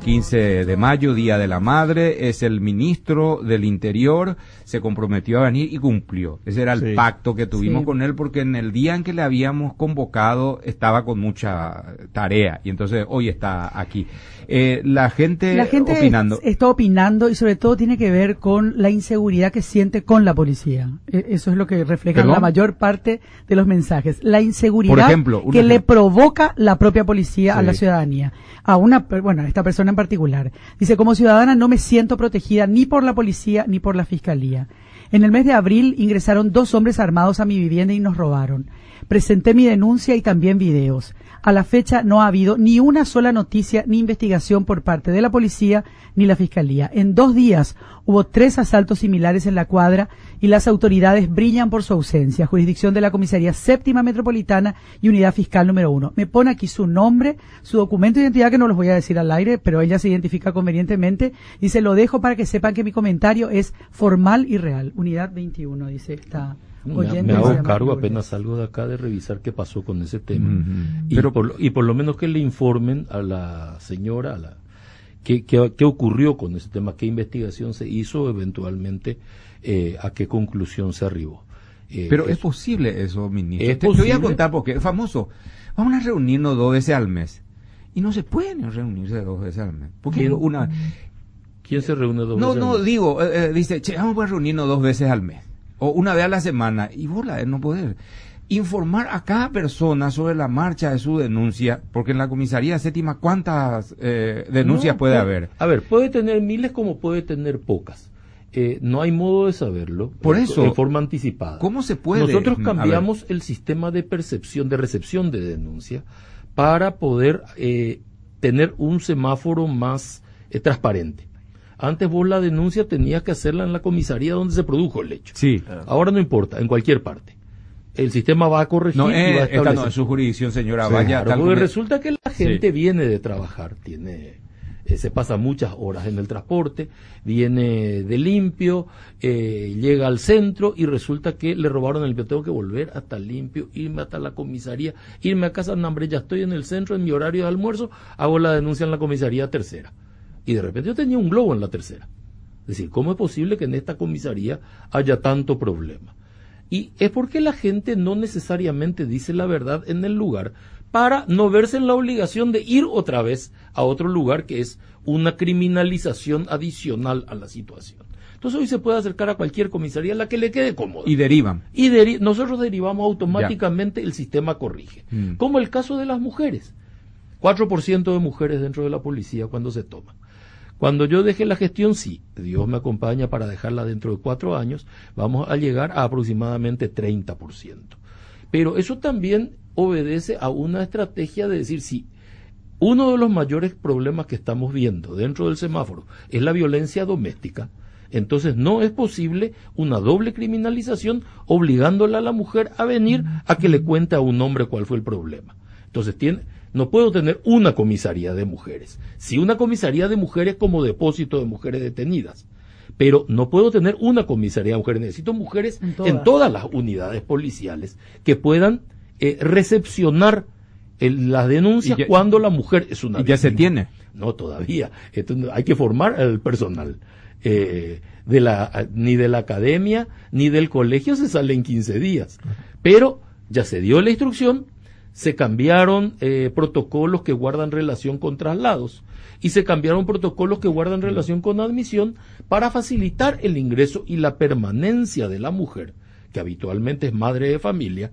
quince de mayo, Día de la Madre, es el ministro del Interior, se comprometió a venir y cumplió. Ese era el Sí. pacto que tuvimos Sí. con él, porque en el día en que le habíamos convocado estaba con mucha tarea y entonces hoy está aquí. Eh, la gente, La gente opinando. está opinando y sobre todo tiene que ver con la inseguridad que siente con la policía. E- Eso es lo que refleja ¿Perdón? la mayor parte de los mensajes. La inseguridad Por ejemplo, un que le ejemplo. provoca la propia policía a Sí. la ciudadanía. A una, per- bueno, a esta persona en particular. Dice, como ciudadana no me siento protegida ni por la policía ni por la fiscalía. En el mes de abril ingresaron dos hombres armados a mi vivienda y nos robaron. Presenté mi denuncia y también videos. A la fecha no ha habido ni una sola noticia ni investigación por parte de la policía ni la fiscalía. En dos días hubo tres asaltos similares en la cuadra y las autoridades brillan por su ausencia. Jurisdicción de la Comisaría Séptima Metropolitana y Unidad Fiscal número uno. Me pone aquí su nombre, su documento de identidad, que no los voy a decir al aire, pero ella se identifica convenientemente. Dice, lo dejo para que sepan que mi comentario es formal y real. Unidad veintiuno, dice esta Me, oyente. me que se hago llama cargo Lourdes. apenas salgo de acá de revisar qué pasó con ese tema. Ujú. y, Pero- por, lo- y por lo menos que le informen a la señora a la, qué, qué, qué ocurrió con ese tema, qué investigación se hizo, eventualmente eh, a qué conclusión se arribó. Eh, Pero es eso- posible eso, ministro. ¿Es Te, te voy a posible? contar porque es famoso. Vamos a reunirnos dos veces al mes. Y no se pueden reunirse dos veces al mes. Porque ¿Quién? una... ¿Quién se reúne dos No, veces? no, al mes? digo, eh, eh, dice, che, vamos a reunirnos dos veces al mes. O una vez a la semana. Y vos la no poder. Informar a cada persona sobre la marcha de su denuncia, porque en la comisaría séptima, ¿cuántas eh, denuncias No, puede puede- haber? A ver, puede tener miles como puede tener pocas. Eh, no hay modo de saberlo. Por eh, eso, en forma anticipada. ¿Cómo se puede? Nosotros A cambiamos el sistema de percepción, de recepción de denuncia, para poder eh, tener un semáforo más eh, transparente. Antes vos la denuncia tenías que hacerla en la comisaría donde se produjo el hecho. Sí. Ahora no importa, en cualquier parte. El sistema va a corregir No, y va a eh, esta establecer. no es su jurisdicción, señora. Sí, Vaya, claro, tal porque como- resulta que la gente viene de trabajar, tiene, eh, se pasa muchas horas en el transporte, viene de limpio, eh, llega al centro y resulta que le robaron el limpio. Tengo que volver hasta el limpio, irme hasta la comisaría, irme a casa, no, hombre, ya estoy en el centro, en mi horario de almuerzo, hago la denuncia en la comisaría tercera. Y de repente yo tenía un globo en la tercera. Es decir, ¿cómo es posible que en esta comisaría haya tanto problema? Y es porque la gente no necesariamente dice la verdad en el lugar para no verse en la obligación de ir otra vez a otro lugar, que es una criminalización adicional a la situación. Entonces hoy se puede acercar a cualquier comisaría a la que le quede cómodo. Y derivan. Y deri- nosotros derivamos automáticamente, el sistema corrige. Mm. Como el caso de las mujeres. cuatro por ciento de mujeres dentro de la policía cuando se toman. Cuando yo deje la gestión, sí, Dios me acompaña para dejarla dentro de cuatro años, vamos a llegar a aproximadamente treinta por ciento. Pero eso también obedece a una estrategia de decir, sí, uno de los mayores problemas que estamos viendo dentro del semáforo es la violencia doméstica. Entonces no es posible una doble criminalización obligándola a la mujer a venir a que le cuente a un hombre cuál fue el problema. Entonces tiene, no puedo tener una comisaría de mujeres. Sí, una comisaría de mujeres como depósito de mujeres detenidas. Pero no puedo tener una comisaría de mujeres. Necesito mujeres En en todas. todas, las unidades policiales que puedan eh, recepcionar el- las denuncias Y ya- cuando la mujer es una Y ya se víctima. tiene. No, todavía. Esto no- hay que formar al personal. Eh, de la, ni de la academia ni del colegio se sale en quince días. Pero ya se dio la instrucción, se cambiaron eh, protocolos que guardan relación con traslados y se cambiaron protocolos que guardan relación con admisión para facilitar el ingreso y la permanencia de la mujer, que habitualmente es madre de familia,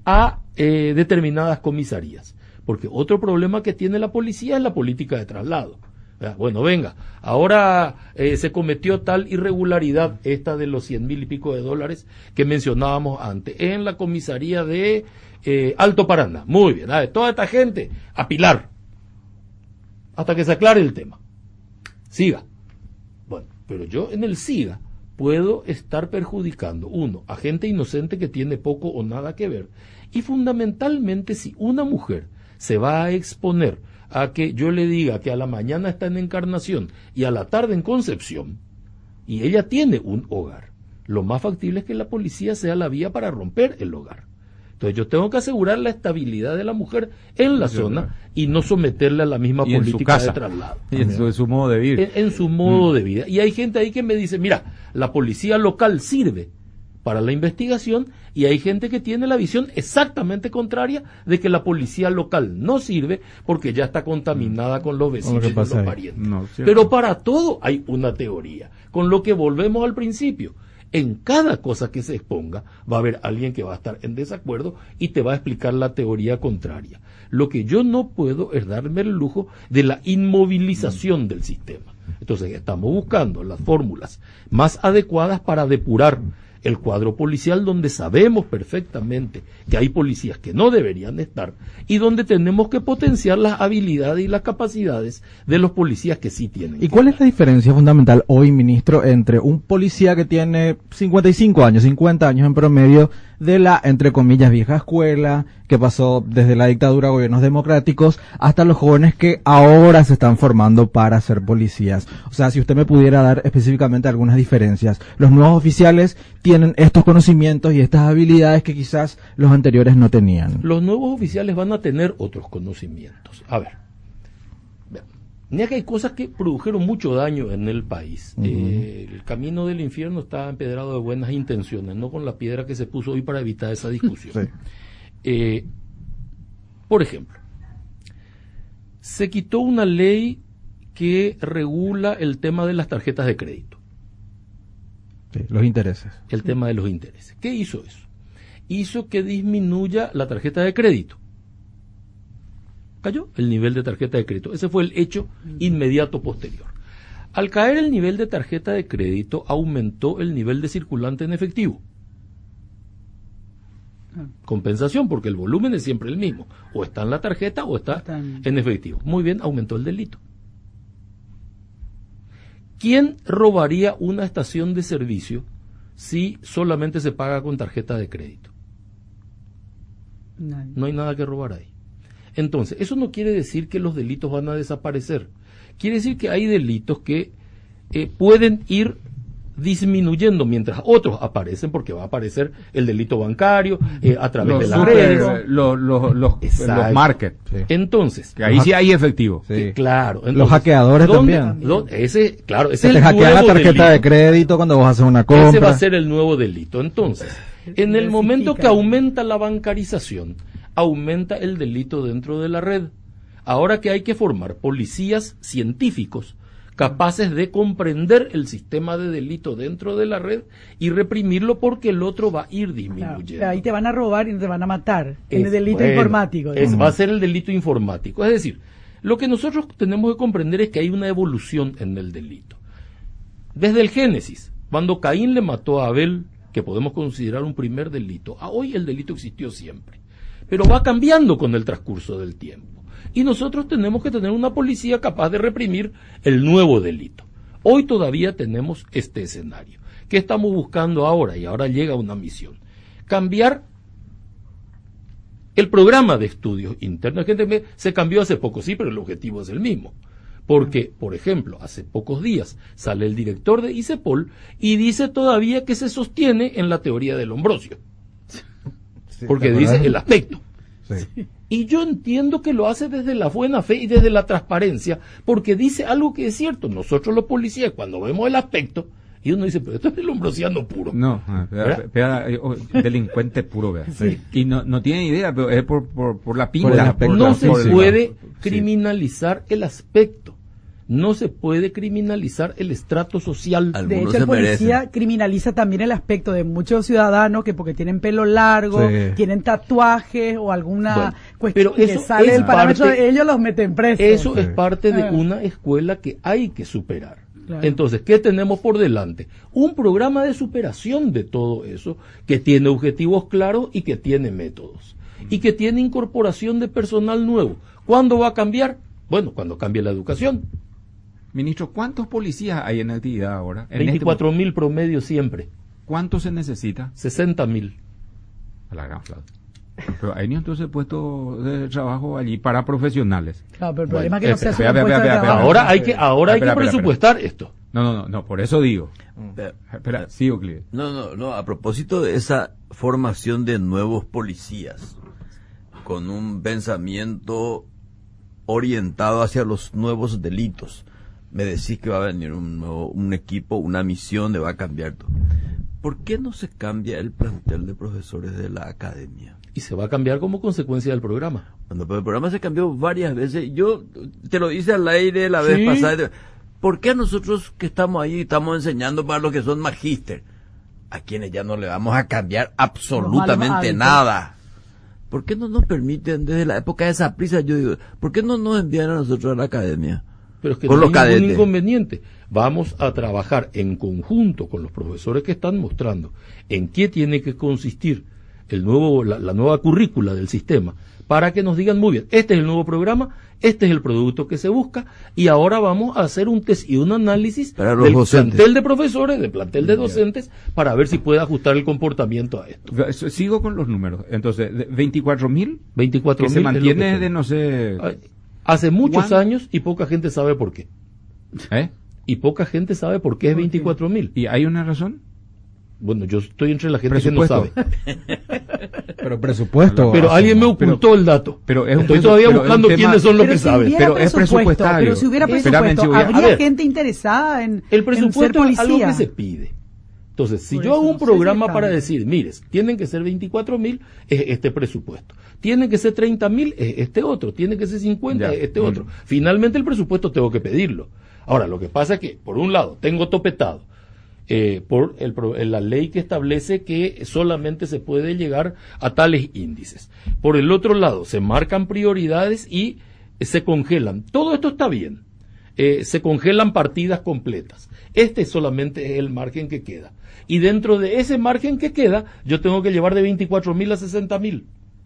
a eh, determinadas comisarías. Porque otro problema que tiene la policía es la política de traslado. ¿Verdad? Bueno, venga, ahora eh, se cometió tal irregularidad, esta de los cien mil y pico de dólares que mencionábamos antes, en la comisaría de eh, Alto Paraná. Muy bien, a ver, toda esta gente a Pilar, hasta que se aclare el tema. Siga. Bueno, pero yo en el siga puedo estar perjudicando, uno, a gente inocente que tiene poco o nada que ver, y fundamentalmente si una mujer se va a exponer a que yo le diga que a la mañana está en Encarnación y a la tarde en Concepción, y ella tiene un hogar, lo más factible es que la policía sea la vía para romper el hogar. Entonces yo tengo que asegurar la estabilidad de la mujer en la sí, zona claro. y no someterla a la misma y política en su casa, de traslado. Y en su, en su modo de vida. En, en su modo mm. de vida. Y hay gente ahí que me dice, mira, la policía local sirve para la investigación, y hay gente que tiene la visión exactamente contraria de que la policía local no sirve porque ya está contaminada mm. con los vecinos y los parientes. No, pero para todo hay una teoría, con lo que volvemos al principio. En cada cosa que se exponga va a haber alguien que va a estar en desacuerdo y te va a explicar la teoría contraria. Lo que yo no puedo es darme el lujo de la inmovilización del sistema. Entonces estamos buscando las fórmulas más adecuadas para depurar el cuadro policial, donde sabemos perfectamente que hay policías que no deberían estar y donde tenemos que potenciar las habilidades y las capacidades de los policías que sí tienen. ¿Y cuál es la diferencia fundamental hoy, ministro, entre un policía que tiene cincuenta y cinco años, cincuenta años en promedio, de la, entre comillas, vieja escuela, que pasó desde la dictadura a gobiernos democráticos, hasta los jóvenes que ahora se están formando para ser policías? O sea, si usted me pudiera dar específicamente algunas diferencias. Los nuevos oficiales tienen estos conocimientos y estas habilidades que quizás los anteriores no tenían. Los nuevos oficiales van a tener otros conocimientos. A ver, ya que hay cosas que produjeron mucho daño en el país. Uh-huh. Eh, el camino del infierno está empedrado de buenas intenciones, no con la piedra que se puso hoy para evitar esa discusión. Sí. Eh, por ejemplo, se quitó una ley que regula el tema de las tarjetas de crédito. Sí, los intereses. El tema de los intereses. ¿Qué hizo eso? Hizo que disminuya la tarjeta de crédito. Cayó el nivel de tarjeta de crédito. Ese fue el hecho inmediato posterior. Al caer el nivel de tarjeta de crédito, aumentó el nivel de circulante en efectivo. Compensación, porque el volumen es siempre el mismo. O está en la tarjeta o está Están... en efectivo. Muy bien, aumentó el delito. ¿Quién robaría una estación de servicio si solamente se paga con tarjeta de crédito? Nadie. No hay nada que robar ahí. Entonces, eso no quiere decir que los delitos van a desaparecer. Quiere decir que hay delitos que eh, pueden ir disminuyendo mientras otros aparecen, porque va a aparecer el delito bancario eh, a través los de las redes. Los, los, los, los market. Sí. Entonces. Que ahí sí hay efectivo. Sí. Que, claro. Entonces, los hackeadores ¿dónde, también. ¿dónde, ese, claro, ese que es te el hackean la tarjeta delito. de crédito cuando vos haces una compra. Ese va a ser el nuevo delito. Entonces, en el momento que aumenta la bancarización, aumenta el delito dentro de la red. Ahora que hay que formar policías científicos capaces de comprender el sistema de delito dentro de la red y reprimirlo, porque el otro va a ir disminuyendo. Claro, ahí te van a robar y te van a matar. En el delito bueno, informático. Es, va a ser el delito informático. Es decir, lo que nosotros tenemos que comprender es que hay una evolución en el delito. Desde el Génesis, cuando Caín le mató a Abel, que podemos considerar un primer delito, a hoy el delito existió siempre, pero va cambiando con el transcurso del tiempo. Y nosotros tenemos que tener una policía capaz de reprimir el nuevo delito. Hoy todavía tenemos este escenario. ¿Qué estamos buscando ahora? Y ahora llega una misión. Cambiar el programa de estudios internos. Gente me, se cambió hace poco, sí, pero el objetivo es el mismo. Porque, por ejemplo, hace pocos días sale el director de ICEPOL y dice todavía que se sostiene en la teoría del Lombrosio. Sí, porque dice el aspecto. Sí. Y yo entiendo que lo hace desde la buena fe y desde la transparencia, porque dice algo que es cierto. Nosotros los policías, cuando vemos el aspecto, y uno dice, pero esto es el lombrosiano puro. No, vea, vea, oh, delincuente puro, vea. Sí. Y no, no tiene idea, pero es por, por, por la pinta. Por no la, se por puede el, criminalizar sí. el aspecto. No se puede criminalizar el estrato social. De hecho, el policía merecen. criminaliza también el aspecto de muchos ciudadanos que porque tienen pelo largo, sí. tienen tatuajes o alguna bueno, cuestión que sale del parámetro de ellos, los meten presos. Eso sí. es parte de una escuela que hay que superar. Claro. Entonces, ¿qué tenemos por delante? Un programa de superación de todo eso, que tiene objetivos claros y que tiene métodos. Y que tiene incorporación de personal nuevo. ¿Cuándo va a cambiar? Bueno, cuando cambie la educación. Ministro, ¿cuántos policías hay en actividad ahora? veinticuatro mil promedio siempre. ¿Cuánto se necesita? sesenta mil. A la gran flauta. Pero hay entonces puestos de trabajo allí para profesionales. Claro, pero el problema bueno, es que no se hace Ahora hay que, ahora hay que presupuestar esto. No, no, no, no, por eso digo. Eh, Espera, sí, Euclides. No, no, no, a propósito de esa formación de nuevos policías, con un pensamiento orientado hacia los nuevos delitos, me decís que va a venir un nuevo, un equipo, una misión, de va a cambiar todo. ¿Por qué no se cambia el plantel de profesores de la academia? Y se va a cambiar como consecuencia del programa. Bueno, pero el programa se cambió varias veces. Yo te lo hice al aire la vez Sí. pasada. ¿Por qué a nosotros que estamos ahí estamos enseñando para los que son magíster, a quienes ya no le vamos a cambiar absolutamente nada? ¿Por qué no nos permiten, desde la época de esa prisa, yo digo, ¿por qué no nos envían a nosotros a la academia? Pero es que Con no los hay ningún cadetes. inconveniente. Vamos a trabajar en conjunto con los profesores que están mostrando en qué tiene que consistir el nuevo, la, la nueva currícula del sistema, para que nos digan muy bien, este es el nuevo programa, este es el producto que se busca, y ahora vamos a hacer un test y un análisis Para los del docentes. plantel de profesores, del plantel de docentes, para ver si puede ajustar el comportamiento a esto. Sigo con los números. Entonces, de veinticuatro mil, veinticuatro que mil se es lo mantiene que de no sé... Ay, hace muchos Juan- años y poca gente sabe por qué. ¿Eh? Y poca gente sabe por qué es veinticuatro mil. ¿Y hay una razón? Bueno, yo estoy entre la gente que no Presupuesto. sabe. Pero presupuesto. Pero hace- alguien me ocultó el dato. pero es un Estoy presu- todavía pero es un buscando tema- quiénes son los Pero que si saben. hubiera pero es presupuesto, presupuestario. pero si hubiera Espérame, presupuesto, Chihuahua. habría A ver. gente interesada en, El en ser presupuesto es policía. algo que se pide. Entonces, si Por yo eso hago no un sé programa si para cambia. decir, mires, tienen que ser veinticuatro mil, es este presupuesto. Tienen que ser treinta mil, es este otro. Tienen que ser cincuenta, Ya. es este Mm. otro. Finalmente el presupuesto tengo que pedirlo. Ahora, lo que pasa es que, por un lado, tengo topetado eh, por el, pro- la ley que establece que solamente se puede llegar a tales índices. Por el otro lado, se marcan prioridades y eh, se congelan. Todo esto está bien. Eh, se congelan partidas completas. Este solamente es el margen que queda. Y dentro de ese margen que queda, yo tengo que llevar de veinticuatro mil a sesenta mil.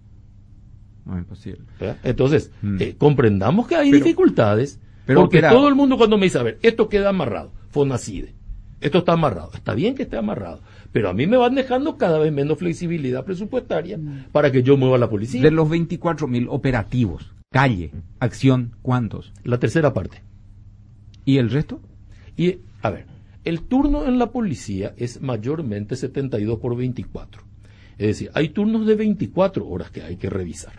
No, imposible. ¿verdad? Entonces, Mm. eh, comprendamos que hay Pero- dificultades, pero porque espera. todo el mundo cuando me dice, a ver, esto queda amarrado, Fonacide, esto está amarrado, está bien que esté amarrado, pero a mí me van dejando cada vez menos flexibilidad presupuestaria para que yo mueva la policía. De los veinticuatro mil operativos, calle, acción, ¿cuántos? La tercera parte. ¿Y el resto? Y, a ver, el turno en la policía es mayormente setenta y dos por veinticuatro. Es decir, hay turnos de veinticuatro horas que hay que revisar.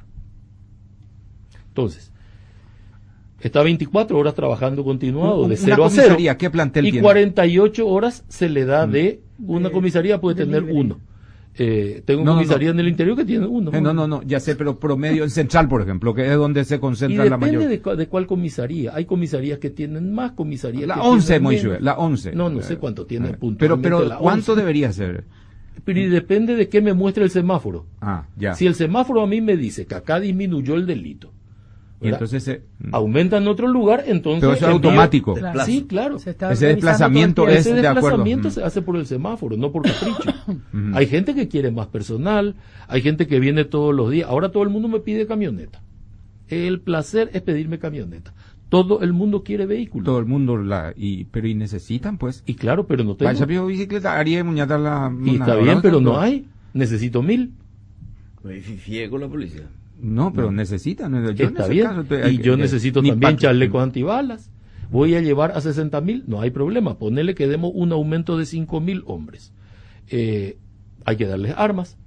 Entonces, está veinticuatro horas trabajando continuado, Un- de una cero a cero. comisaría, ¿qué plantel Y tiene? cuarenta y ocho horas se le da de, una De- comisaría puede de tener libre. uno. Eh, tengo No, no, comisaría no. en el interior que tiene uno. Eh, no, no, no, ya sé, pero promedio en Central, por ejemplo, que es donde se Y concentra la depende mayor. de, cu- de cuál comisaría. Hay comisarías que tienen más, comisarías La que once, tienen Moisés, menos. la once. No, no sé cuánto tiene Eh, puntualmente Pero, pero, la ¿cuánto once. debería ser? Pero y depende de qué me muestre el semáforo. Ah, ya. Si el semáforo a mí me dice que acá disminuyó el delito, Y ¿verdad? entonces, eh, aumenta en otro lugar, entonces... Pero eso es envío- automático. Claro. Sí, claro. Se está Ese revisando desplazamiento todo el es tiempo. Ese de acuerdo. desplazamiento Mm. se hace por el semáforo, no por capricho. Hay gente que quiere más personal, hay gente que viene todos los días. Ahora todo el mundo me pide camioneta. El placer es pedirme camioneta. Todo el mundo quiere vehículo. todo el mundo la, y, pero y necesitan, pues. Y claro, pero no tengo. Vaya, pero bicicleta, haría muñata la. Y está bien, pero no hay. Necesito mil. Me fifié con la policía. No, pero necesitan. Yo en Está ese bien. caso, te- hay Y que- yo eh, necesito ni también pa- chalecos antibalas. Voy a llevar a sesenta mil, no hay problema. Ponele que demos un aumento de cinco mil hombres. Eh, hay que darles armas.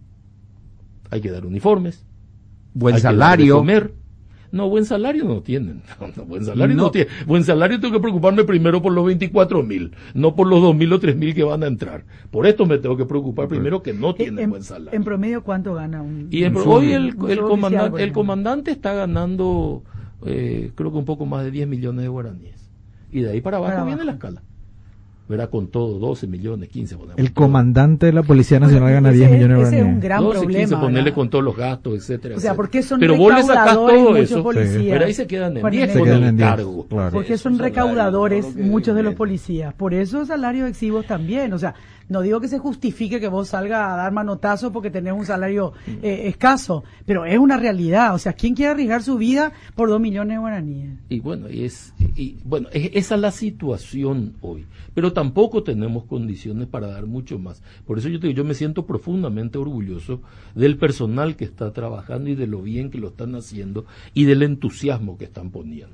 Hay que dar uniformes. Buen hay que darles salario. comer. No, buen salario no tienen. No, no, buen salario no. No. tienen. Buen salario tengo que preocuparme primero por los veinticuatro mil, no por los dos mil o tres mil que van a entrar. Por esto me tengo que preocupar primero que no tienen en, buen salario. en promedio, ¿cuánto gana un? Y en- Un hoy sueldo. el, Un el, sueldo comandante, oficial, por el ejemplo. comandante está ganando, eh, creo que un poco más de diez millones de guaraníes. Y de ahí para abajo Para viene la abajo. escala. Verá con todo, doce millones, quince. ponemos El todo. comandante de la Policía Nacional gana Ese- diez millones de ese es un guaraníes. gran doce, quince, problema. ponerle ¿verdad? con todos los gastos, etcétera. O sea, etcétera. ¿por qué son Pero vos le sacás recaudadores todo muchos eso, policías? pero ahí se quedan en Juan diez Ernesto. con Se quedan el en diez, cargo. claro. Porque Eso, son salario, recaudadores todo lo que muchos de los viene. policías. Por eso salarios exiguos también. O sea, no digo que se justifique que vos salgas a dar manotazos porque tenés un salario eh, escaso, pero es una realidad. O sea, ¿quién quiere arriesgar su vida por dos millones de guaraníes? Y bueno, y es, y bueno, es- esa es la situación hoy. Pero tampoco tenemos condiciones para dar mucho más. Por eso yo te digo, yo me siento profundamente orgulloso del personal que está trabajando y de lo bien que lo están haciendo y del entusiasmo que están poniendo.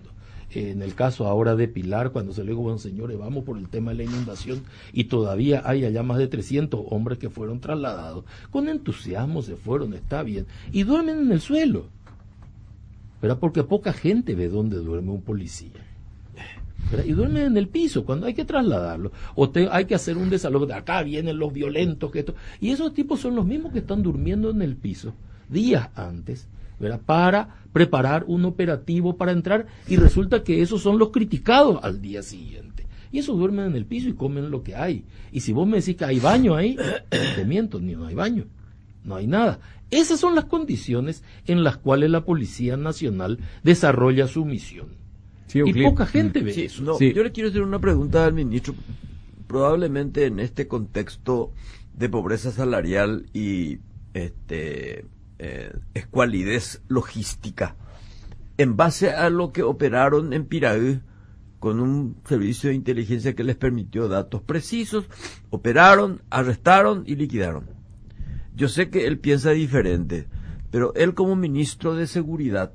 eh, en el caso ahora de Pilar, cuando se le dijo, bueno señores, vamos por el tema de la inundación, y todavía hay allá más de trescientos hombres que fueron trasladados, con entusiasmo se fueron, está bien, y duermen en el suelo, ¿verdad? Porque poca gente ve dónde duerme un policía, ¿verdad? Y duermen en el piso cuando hay que trasladarlo, o te, hay que hacer un desalojo, de acá vienen los violentos, que esto, y esos tipos son los mismos que están durmiendo en el piso días antes, ¿verdad? Para preparar un operativo para entrar, y resulta que esos son los criticados al día siguiente, y esos duermen en el piso y comen lo que hay. Y si vos me decís que hay baño ahí, te miento, ni no hay baño, no hay nada. Esas son las condiciones en las cuales la Policía Nacional desarrolla su misión, sí, y poca gente ve sí, eso. No, sí. Yo le quiero hacer una pregunta al ministro. Probablemente en este contexto de pobreza salarial y este eh, escualidez logística, en base a lo que operaron en Piraí con un servicio de inteligencia que les permitió datos precisos, operaron, arrestaron y liquidaron. Yo sé que él piensa diferente, pero él como ministro de Seguridad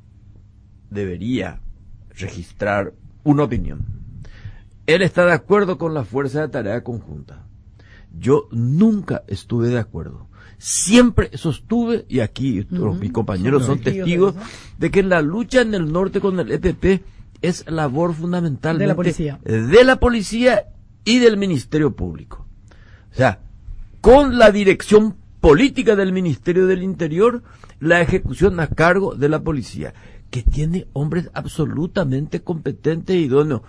debería registrar una opinión. Él está de acuerdo con la fuerza de tarea conjunta. Yo nunca estuve de acuerdo. Siempre sostuve, y aquí uh-huh. mis compañeros son testigos, de que la lucha en el norte con el E P P es labor fundamentalmente de la policía, de la policía y del Ministerio Público. O sea, con la dirección política del Ministerio del Interior, la ejecución a cargo de la policía, que tiene hombres absolutamente competentes y idóneos.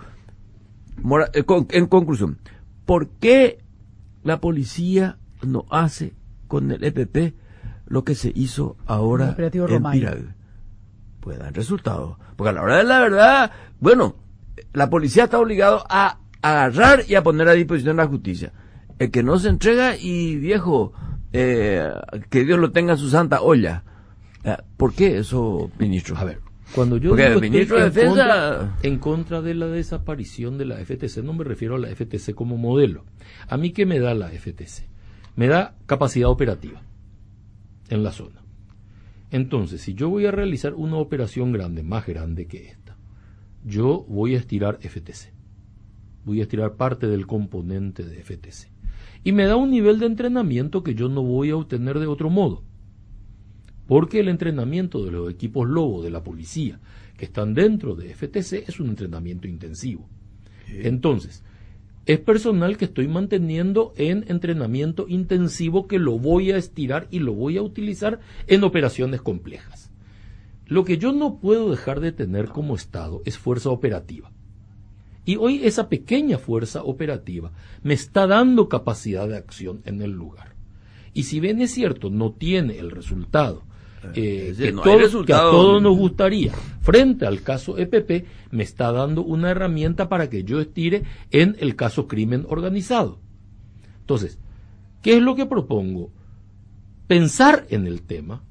En conclusión, ¿por qué la policía no hace con el E P P lo que se hizo ahora en Piraí? Pues dan resultados. Porque a la hora de la verdad, bueno, la policía está obligado a agarrar y a poner a disposición de la justicia. El que no se entrega, y viejo, eh, que Dios lo tenga en su santa olla. ¿Por qué eso, ministro? A ver, cuando yo Porque digo el ministro de en, Defensa... contra, en contra de la desaparición de la F T C, no me refiero a la F T C como modelo. ¿A mí qué me da la F T C? Me da capacidad operativa en la zona. Entonces, si yo voy a realizar una operación grande, más grande que esta, yo voy a estirar F T C. Voy a estirar parte del componente de F T C. Y me da un nivel de entrenamiento que yo no voy a obtener de otro modo. Porque el entrenamiento de los equipos Lobo de la policía que están dentro de F T C es un entrenamiento intensivo. Sí. Entonces, es personal que estoy manteniendo en entrenamiento intensivo, que lo voy a estirar y lo voy a utilizar en operaciones complejas. Lo que yo no puedo dejar de tener como Estado es fuerza operativa. Y hoy esa pequeña fuerza operativa me está dando capacidad de acción en el lugar. Y si bien es cierto, no tiene el resultado Eh, que, no todo, que a todos nos gustaría frente al caso E P P, me está dando una herramienta para que yo estire en el caso crimen organizado. Entonces, ¿qué es lo que propongo? Pensar en el tema,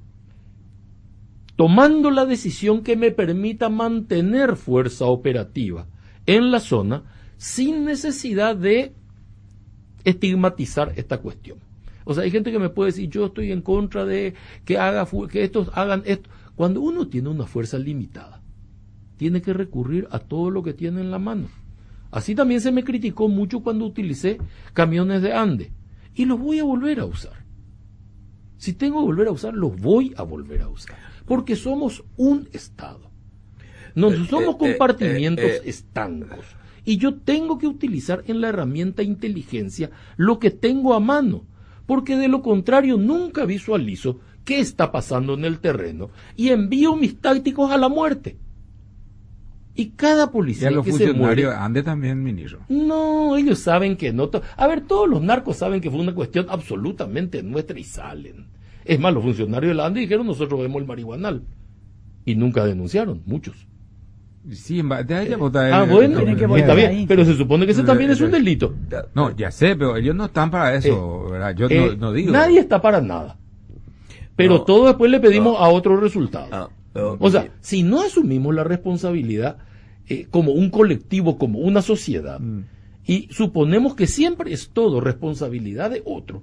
tomando la decisión que me permita mantener fuerza operativa en la zona sin necesidad de estigmatizar esta cuestión. O sea, hay gente que me puede decir, yo estoy en contra de que haga que estos hagan esto. Cuando uno tiene una fuerza limitada, tiene que recurrir a todo lo que tiene en la mano. Así también se me criticó mucho cuando utilicé camiones de Ande. Y los voy a volver a usar. Si tengo que volver a usar, los voy a volver a usar. Porque somos un Estado. No somos compartimientos eh, eh, eh, estancos. Y yo tengo que utilizar en la herramienta inteligencia lo que tengo a mano. Porque de lo contrario nunca visualizo qué está pasando en el terreno y envío mis tácticos a la muerte. Y cada policía y a los que se muere... Ande también, ministro. No, ellos saben que no... To... A ver, todos los narcos saben que fue una cuestión absolutamente nuestra y salen. Es más, los funcionarios de la Ande dijeron, nosotros vemos el marihuanal. Y nunca denunciaron, muchos. Sí, de ahí eh, ah, bueno, está bien, ahí. Pero se supone que ese también es un delito. No, ya sé, pero ellos no están para eso, eh, ¿verdad? Yo eh, no, no digo. Nadie está para nada. Pero no, todo después le pedimos no. a otro resultado. No, no, o sea, si no asumimos la responsabilidad eh, como un colectivo, como una sociedad, mm. y suponemos que siempre es todo responsabilidad de otro,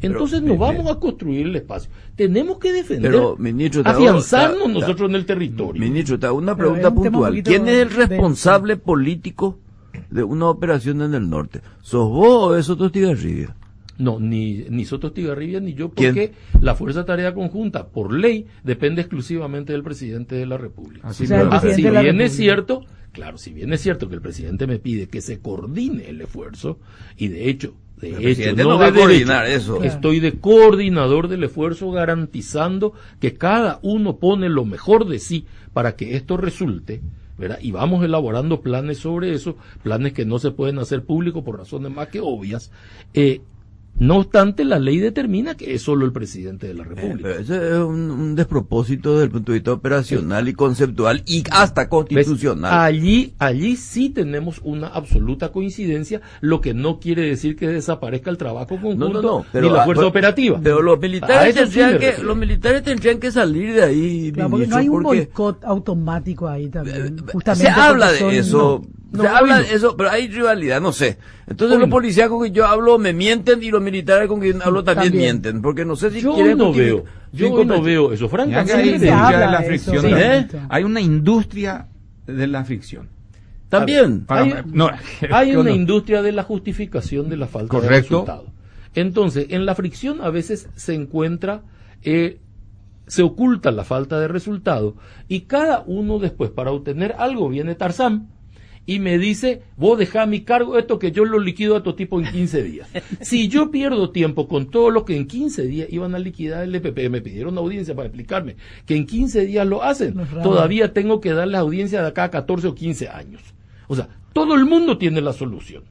Entonces pero, no vamos a construir el espacio. Tenemos que defender, pero, ministro, afianzarnos ta, ta, nosotros en el territorio. Ministro, te hago una Pero pregunta es un tema puntual. un poquito ¿Quién es el denso. responsable político de una operación en el norte? ¿Sos vos o es Soto Estigarribia? No, ni, ni Soto Estigarribia ni yo, ¿Quién? porque la Fuerza de Tarea Conjunta, por ley, depende exclusivamente del presidente de la República. Así O sea, el lo- Ah, presidente si de la bien es República. cierto, claro, si bien es cierto que el presidente me pide que se coordine el esfuerzo, y de hecho, de El hecho, presidente no, no va de a coordinar derecho, eso. Claro. estoy de coordinador del esfuerzo garantizando que cada uno pone lo mejor de sí para que esto resulte, ¿verdad? Y vamos elaborando planes sobre eso, planes que no se pueden hacer públicos por razones más que obvias. Eh, no obstante, la ley determina que es solo el presidente de la Eh, República. pero ese es un, un despropósito desde el punto de vista operacional y conceptual y hasta ¿Ves? constitucional. Allí, allí sí tenemos una absoluta coincidencia, lo que no quiere decir que desaparezca el trabajo conjunto No, no, no, pero, ni la ah, fuerza pero- operativa. Pero los A militares, eso sí tendrían me que, refiero. los militares tendrían que salir de ahí, Claro, porque ministro, no hay un porque boicot automático ahí también. eh, Justamente se habla porque de son- eso, no, se no, habla hoy de no. eso, pero hay rivalidad, no sé. Entonces Hoy los no. policías con que yo hablo me mienten y los militares con quien hablo también, También. mienten, porque no sé si Yo quieren hoy no justificar- veo, yo sin hoy no compre- veo eso, Ya que hay francamente. se industria habla de la de eso, fricción. sí. también. ¿Eh? Hay una industria de la fricción. También. Para- Hay, no, hay ¿qué una onda? industria de la justificación de la falta de Correcto. resultado. Entonces, en la fricción a veces se encuentra, eh, se oculta la falta de resultado y cada uno después para obtener algo viene Tarzán y me dice, vos dejá a mi cargo esto que yo lo liquido a estos tipos en quince días. Si yo pierdo tiempo con todo lo que en quince días iban a liquidar el E P P, me pidieron audiencia para explicarme que en quince días lo hacen, Los ramos. todavía tengo que darles audiencia de acá a catorce o quince años. O sea, todo el mundo tiene la solución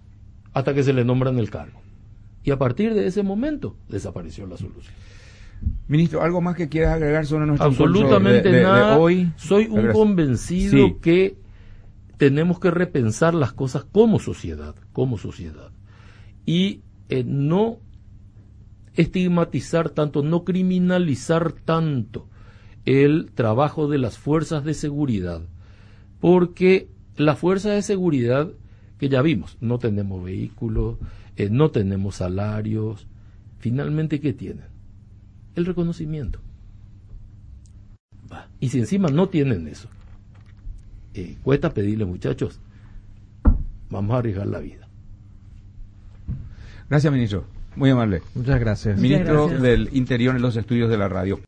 hasta que se le nombran el cargo. Y a partir de ese momento desapareció la solución. Ministro, ¿algo más que quieras agregar sobre nuestro Absolutamente encuentro de, de- de nada. hoy? Soy un Gracias. convencido Sí. que tenemos que repensar las cosas como sociedad, como sociedad. Y eh, no estigmatizar tanto, no criminalizar tanto el trabajo de las fuerzas de seguridad. Porque las fuerzas de seguridad, que ya vimos, no tenemos vehículos, eh, no tenemos salarios, finalmente, ¿qué tienen? El reconocimiento. Va. Y si encima no tienen eso, eh, cuesta pedirle, muchachos, vamos a arriesgar la vida. Gracias, ministro. Muy amable. Muchas gracias. Muchas Ministro gracias. del Interior en los estudios de la radio.